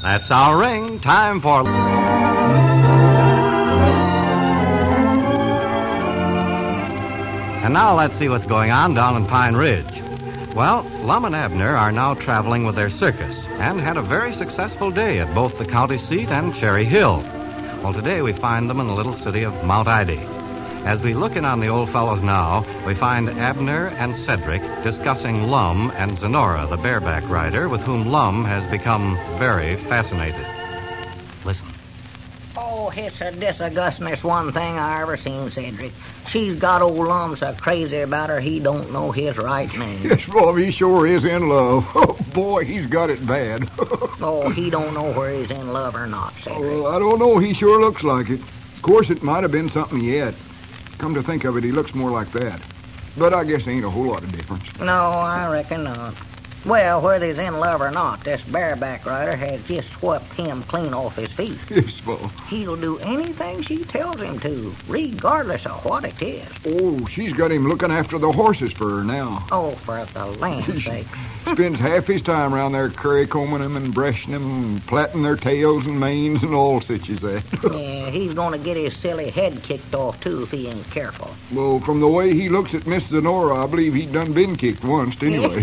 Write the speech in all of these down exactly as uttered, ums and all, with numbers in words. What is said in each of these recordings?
That's our ring. Time for... And now let's see what's going on down in Pine Ridge. Well, Lum and Abner are now traveling with their circus and had a very successful day at both the county seat and Cherry Hill. Well, today we find them in the little city of Mount Ida. As we look in on the old fellows now, we find Abner and Cedric discussing Lum and Zenora, the bareback rider, with whom Lum has become very fascinated. Listen. Oh, it's a disgustingest one thing I ever seen, Cedric. She's got old Lum so crazy about her he don't know his right name. Yes, Bob, he sure is in love. Oh, boy, he's got it bad. Oh, he don't know where he's in love or not, Cedric. Well, I don't know. He sure looks like it. Of course, it might have been something yet. Come to think of it, he looks more like that. But I guess there ain't a whole lot of difference. No, I reckon not. Well, whether he's in love or not, this bareback rider has just swept him clean off his feet. Yes, Bob. He'll do anything she tells him to, regardless of what it is. Oh, she's got him looking after the horses for her now. Oh, for the land's sake. Spends half his time around there curry-combing them and brushing them and plaiting their tails and manes and all such as that. Yeah, he's going to get his silly head kicked off, too, if he ain't careful. Well, from the way he looks at Miss Zenora, I believe he'd done been kicked once, anyway.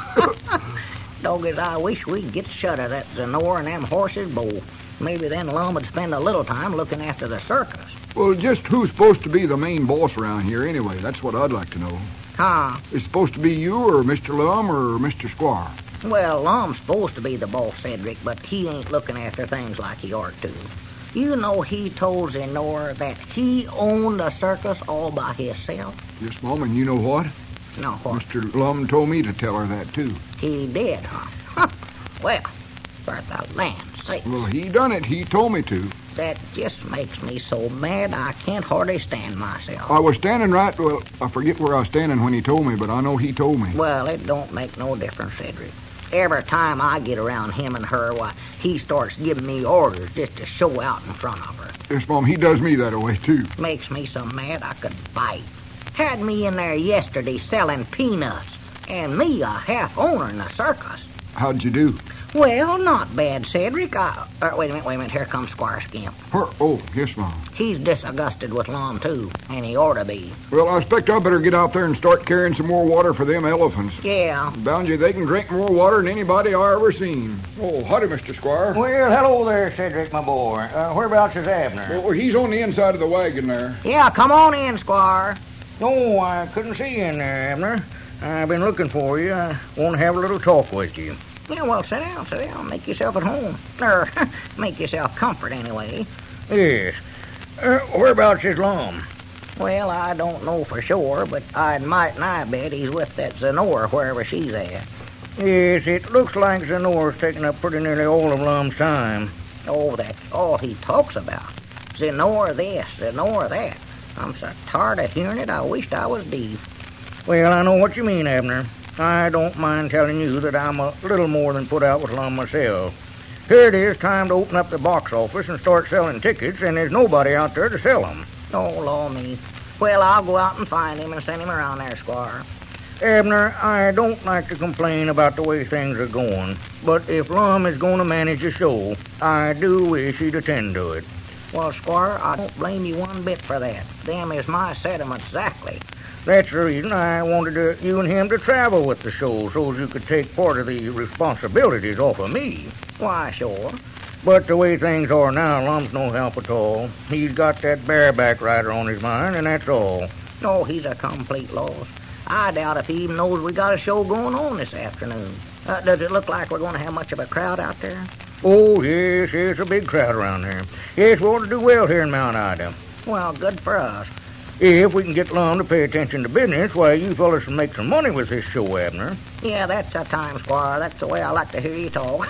Doggos, I wish we'd get shut of that Zenora and them horses both. Maybe then Lum would spend a little time looking after the circus. Well, just who's supposed to be the main boss around here anyway? That's what I'd like to know. Huh? It's supposed to be you or Mister Lum or Mister Squire? Well, Lum's supposed to be the boss, Cedric, but he ain't looking after things like he ought to. You know he told Zenora that he owned the circus all by himself? Yes, Mom, and you know what? No, what? Mister Lum told me to tell her that, too. He did, huh? Well, for the land's sake. Well, he done it. He told me to. That just makes me so mad I can't hardly stand myself. I was standing right, well, I forget where I was standing when he told me, but I know he told me. Well, it don't make no difference, Cedric. Every time I get around him and her, why, he starts giving me orders just to show out in front of her. Yes, Mom, he does me that way, too. Makes me so mad I could bite. Had me in there yesterday selling peanuts, and me a half owner in the circus. How'd you do? Well, not bad, Cedric. I, uh, wait a minute, wait a minute. Here comes Squire Skimp. Her, oh, yes, Mom. He's disgusted with Lum, too, and he ought to be. Well, I expect I better get out there and start carrying some more water for them elephants. Yeah. Bound you they can drink more water than anybody I ever seen. Oh, howdy, Mister Squire. Well, hello there, Cedric, my boy. Uh, whereabouts is Abner? Well, he's on the inside of the wagon there. Yeah, come on in, Squire. No, I couldn't see you in there, Abner. I've been looking for you. I want to have a little talk with you. Yeah, well, sit down, sit down. Make yourself at home. Or, make yourself comfort, anyway. Yes. Uh, whereabouts is Lum? Well, I don't know for sure, but I'd might nigh bet he's with that Zenora wherever she's at. Yes, it looks like Zenora's taking up pretty nearly all of Lum's time. Oh, that's all he talks about. Zenora this, Zenora that. I'm so tired of hearing it, I wished I was deaf. Well, I know what you mean, Abner. I don't mind telling you that I'm a little more than put out with Lum myself. Here it is, time to open up the box office and start selling tickets, and there's nobody out there to sell them. Oh, law me. Well, I'll go out and find him and send him around there, Squire. Abner, I don't like to complain about the way things are going, but if Lum is going to manage a show, I do wish he'd attend to it. Well, Squire, I don't blame you one bit for that. Them is my sentiments exactly. That's the reason I wanted to, you and him to travel with the show, so as you could take part of the responsibilities off of me. Why, sure. But the way things are now, Lum's no help at all. He's got that bareback rider on his mind, and that's all. Oh, he's a complete loss. I doubt if he even knows we got a show going on this afternoon. Uh, does it look like we're going to have much of a crowd out there? Oh, yes, there's a big crowd around here. Yes, we ought to do well here in Mount Ida. Well, good for us. If we can get Lum to pay attention to business, why, you fellas can make some money with this show, Abner. Yeah, that's a time, Squire. That's the way I like to hear you talk.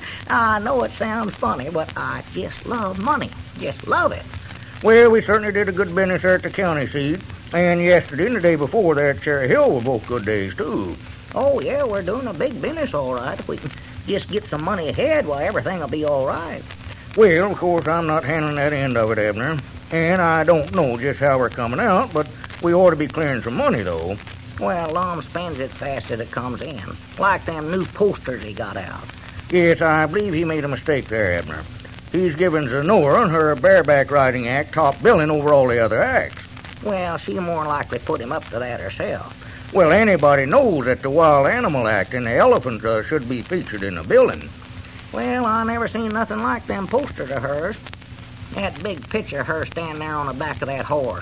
I know it sounds funny, but I just love money. Just love it. Well, we certainly did a good business there at the county seat. And yesterday and the day before there at Cherry Hill were both good days, too. Oh, yeah, we're doing a big business, all right. If we can just get some money ahead, well, everything will be all right. Well, of course, I'm not handling that end of it, Abner. And I don't know just how we're coming out, but we ought to be clearing some money, though. Well, Lum spends it fast as it comes in, like them new posters he got out. Yes, I believe he made a mistake there, Abner. He's given Zenora and her bareback riding act top billing over all the other acts. Well, she more likely put him up to that herself. Well, anybody knows that the Wild Animal Act and the elephant uh, should be featured in the billing. Well, I never seen nothing like them posters of hers. That big picture of her standing there on the back of that horse.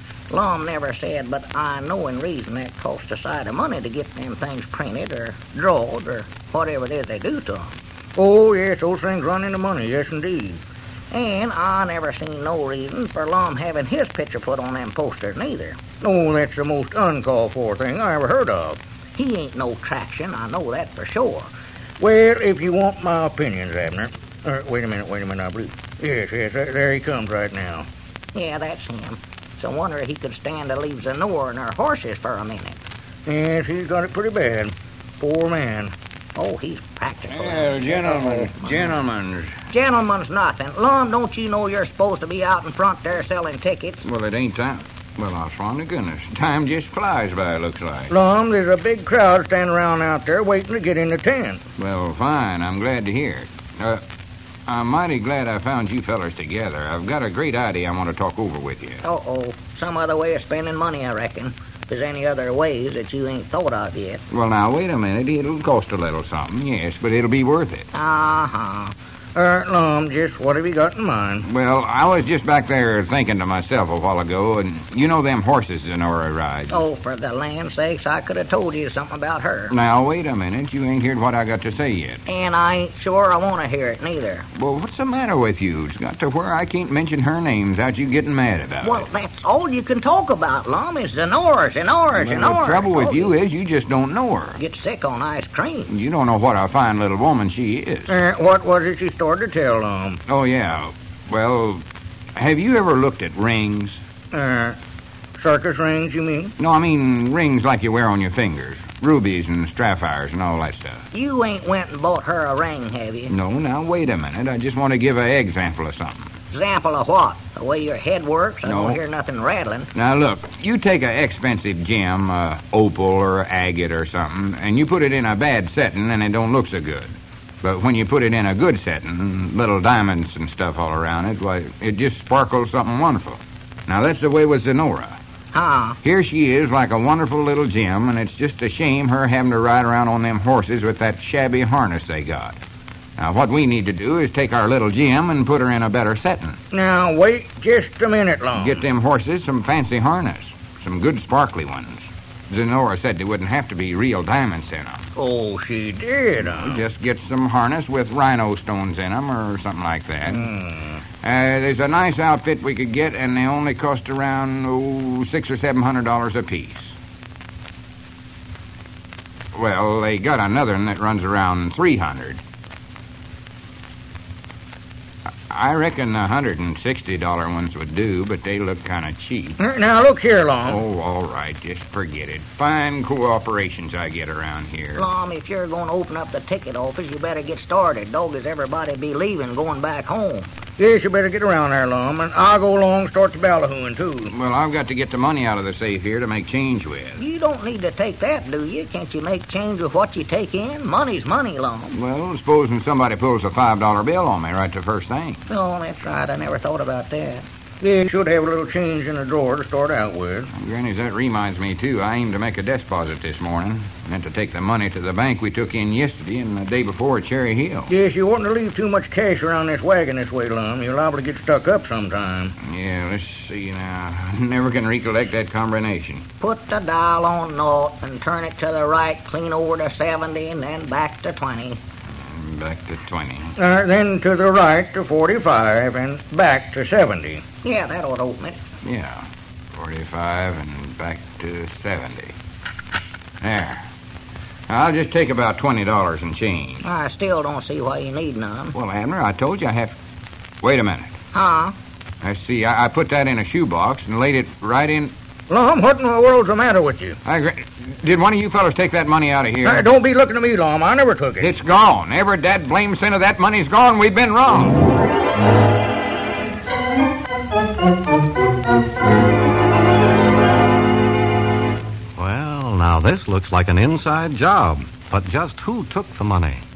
Lum never said, but I know in reason that costs a sight of money to get them things printed or drawed or whatever it is they do to them. Oh, yes, those things run into money, yes, indeed. And I never seen no reason for Lum having his picture put on them posters neither. Oh, that's the most uncalled for thing I ever heard of. He ain't no traction, I know that for sure. Well, if you want my opinions, Abner... Uh, wait a minute, wait a minute, I believe... Yes, yes, there, there he comes right now. Yeah, that's him. So I wonder if he could stand to leave Zenora and her horses for a minute. Yes, he's got it pretty bad. Poor man. Oh, he's practical. Well, gentlemen, gentlemen. Gentlemen's nothing. Lum, don't you know you're supposed to be out in front there selling tickets? Well, it ain't time. Well, I swan to goodness. Time just flies by, looks like. Lum, there's a big crowd standing around out there waiting to get in the tent. Well, fine. I'm glad to hear it. Uh, I'm mighty glad I found you fellers together. I've got a great idea I want to talk over with you. Uh-oh. Some other way of spending money, I reckon. If there's any other ways that you ain't thought of yet. Well, now, wait a minute. It'll cost a little something, yes, but it'll be worth it. Uh-huh. Uh, Lum, just what have you got in mind? Well, I was just back there thinking to myself a while ago, and you know them horses Zenora rides. Oh, for the land's sakes, I could have told you something about her. Now, wait a minute. You ain't heard what I got to say yet. And I ain't sure I want to hear it, neither. Well, what's the matter with you? It's got to where I can't mention her name without you getting mad about Well, it. that's all you can talk about, Lum, is Zenora, Zenora, Well, Zenora. the trouble with Oh, you is you just don't know her. Get sick on ice cream. You don't know what a fine little woman she is. Uh, what was it you started to tell, Lum? Oh, yeah. Well, have you ever looked at rings? Uh, circus rings, you mean? No, I mean rings like you wear on your fingers. Rubies and sapphires and all that stuff. You ain't went and bought her a ring, have you? No, now, wait a minute. I just want to give an example of something. Example of what? The way your head works? I No. don't hear nothing rattling. Now, look, you take an expensive gem, uh, opal or agate or something, and you put it in a bad setting and it don't look so good. But when you put it in a good setting, little diamonds and stuff all around it, why, it just sparkles something wonderful. Now, that's the way with Zenora. Huh? Here she is like a wonderful little gem, and it's just a shame her having to ride around on them horses with that shabby harness they got. Now, what we need to do is take our little gem and put her in a better setting. Now, wait just a minute, Lum. Get them horses some fancy harness, some good sparkly ones. Zenora said there wouldn't have to be real diamonds in them. Oh, she did, huh? Just get some harness with rhino stones in them or something like that. Hmm. Uh, there's a nice outfit we could get, and they only cost around, oh, six or seven hundred dollars apiece. Well, they got another one that runs around three hundred. I reckon the one hundred sixty dollar ones would do, but they look kind of cheap. Now, look here, Lum. Oh, all right, just forget it. Fine cooperations I get around here. Lum, if you're going to open up the ticket office, you better get started. Dog, as everybody be leaving, going back home. Yes, you better get around there, Lum, and I'll go along and start the ballyhooing, too. Well, I've got to get the money out of the safe here to make change with. You don't need to take that, do you? Can't you make change with what you take in? Money's money, Lum. Well, supposing somebody pulls a five dollar bill on me right the first thing. Oh, that's right. I never thought about that. Yeah, you should have a little change in the drawer to start out with. Granny's, that reminds me, too. I aimed to make a deposit this morning. Meant to take the money to the bank we took in yesterday and the day before at Cherry Hill. Yes, you oughtn't to leave too much cash around this wagon this way, Lum. You're liable to get stuck up sometime. Yeah, let's see now. I never can recollect that combination. Put the dial on naught and turn it to the right clean over to seventy and then back to twenty. Back to twenty. Uh, then to the right to forty-five and back to seventy. Yeah, that ought to open it. Yeah, forty-five and back to seventy. There. I'll just take about twenty dollars in change. I still don't see why you need none. Well, Abner, I told you I have... Wait a minute. Huh? I see. I, I put that in a shoebox and laid it right in... Lum, what in the world's the matter with you? I agree. Did one of you fellas take that money out of here? Uh, don't be looking at me, Lum. I never took it. It's gone. Every dad blame cent of that money's gone. We've been wrong. Well, now this looks like an inside job. But just who took the money?